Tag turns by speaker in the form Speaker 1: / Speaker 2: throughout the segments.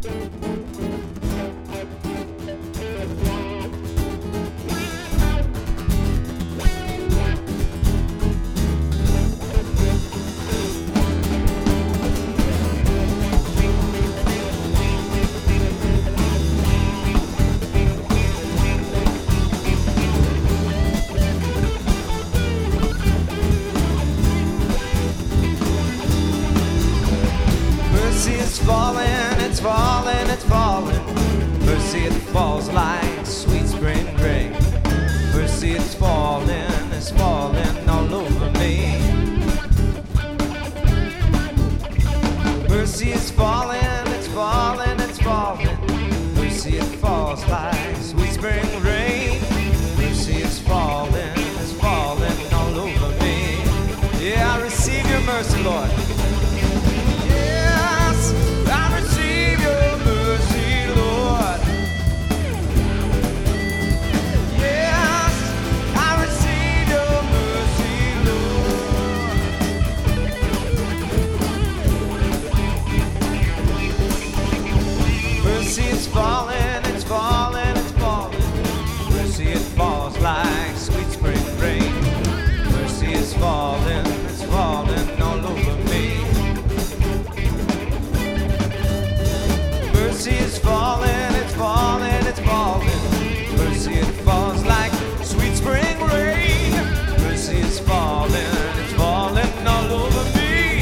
Speaker 1: It's falling, it's falling, it's falling. Mercy, it falls like sweet spring rain. Mercy, it's falling all over me. Mercy is falling, it's falling, it's falling. Mercy, it falls like sweet spring rain. Mercy is falling all over me. Yeah, I receive your mercy, Lord. I receive your mercy, Lord. Yes, I receive your mercy, Lord. Mercy is falling, it's falling, it's falling. Mercy, it falls like sweet spring rain. Mercy is falling all over me. Mercy is falling, it's falling, it's falling. Mercy, it falls like sweet spring rain. Mercy is falling all over me.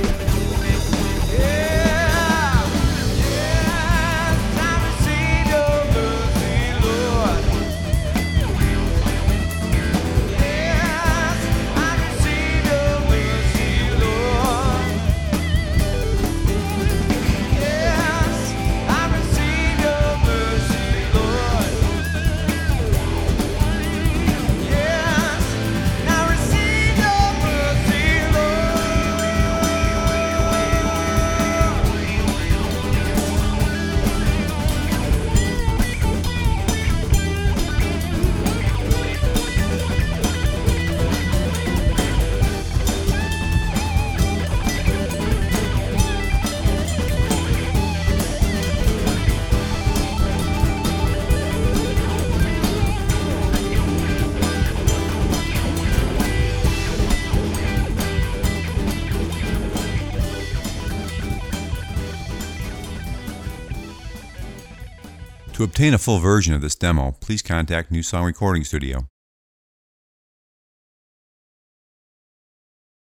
Speaker 1: Yeah, yes, I receive your mercy, Lord. Yes, I receive your mercy, Lord. Yes, I receive your mercy, Lord. Yes, I receive your mercy, Lord.
Speaker 2: To obtain a full version of this demo, please contact New Song Recording Studio.